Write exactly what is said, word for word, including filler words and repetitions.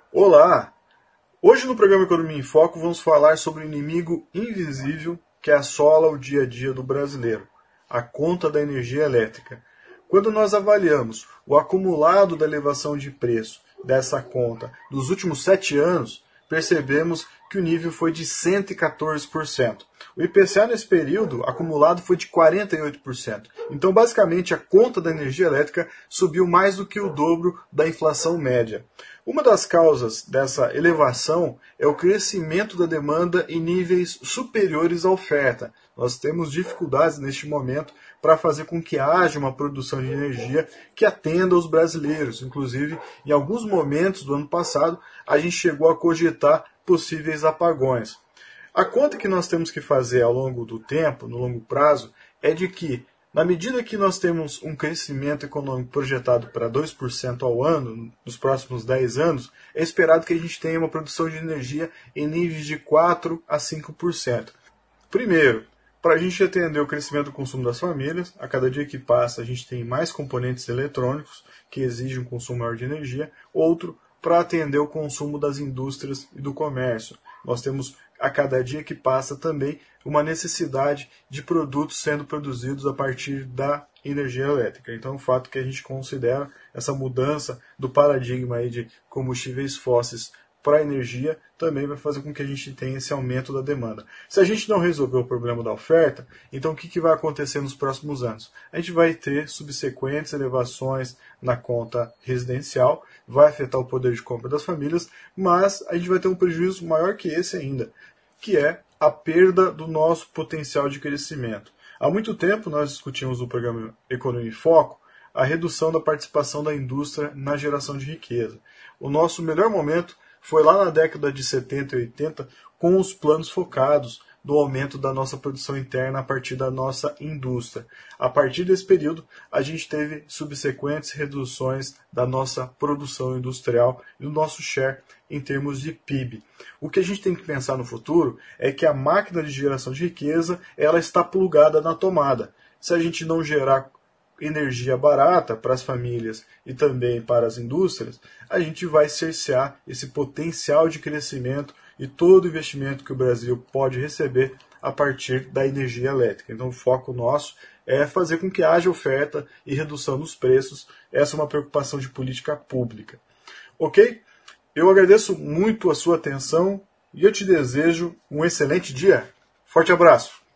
Olá! Hoje no programa Economia em Foco vamos falar sobre o inimigo invisível que assola o dia a dia do brasileiro, a conta da energia elétrica. Quando nós avaliamos o acumulado da elevação de preço dessa conta dos últimos sete anos, percebemos que o nível foi de cento e quatorze por cento. O I P C A nesse período acumulado foi de quarenta e oito por cento. Então, basicamente, a conta da energia elétrica subiu mais do que o dobro da inflação média. Uma das causas dessa elevação é o crescimento da demanda em níveis superiores à oferta. Nós temos dificuldades neste momento para fazer com que haja uma produção de energia que atenda aos brasileiros. Inclusive, em alguns momentos do ano passado, a gente chegou a cogitar possíveis apagões. A conta que nós temos que fazer ao longo do tempo, no longo prazo, é de que, na medida que nós temos um crescimento econômico projetado para dois por cento ao ano, nos próximos dez anos, é esperado que a gente tenha uma produção de energia em níveis de quatro a cinco por cento. Primeiro, para a gente atender o crescimento do consumo das famílias, a cada dia que passa a gente tem mais componentes eletrônicos que exigem um consumo maior de energia. Outro, para atender o consumo das indústrias e do comércio. Nós temos, a cada dia que passa também, uma necessidade de produtos sendo produzidos a partir da energia elétrica. Então, o fato que a gente considera essa mudança do paradigma aí de combustíveis fósseis para a energia também vai fazer com que a gente tenha esse aumento da demanda. Se a gente não resolver o problema da oferta, então o que, que vai acontecer nos próximos anos? A gente vai ter subsequentes elevações na conta residencial, vai afetar o poder de compra das famílias, mas a gente vai ter um prejuízo maior que esse ainda, que é a perda do nosso potencial de crescimento. Há muito tempo nós discutimos no programa Economia em Foco a redução da participação da indústria na geração de riqueza. O nosso melhor momento foi lá na década de setenta e oitenta, com os planos focados no aumento da nossa produção interna a partir da nossa indústria. A partir desse período, a gente teve subsequentes reduções da nossa produção industrial e do nosso share em termos de P I B. O que a gente tem que pensar no futuro é que a máquina de geração de riqueza ela está plugada na tomada. Se a gente não gerar energia barata para as famílias e também para as indústrias, a gente vai cercear esse potencial de crescimento e todo o investimento que o Brasil pode receber a partir da energia elétrica. Então o foco nosso é fazer com que haja oferta e redução dos preços. Essa é uma preocupação de política pública. Ok? Eu agradeço muito a sua atenção e eu te desejo um excelente dia. Forte abraço!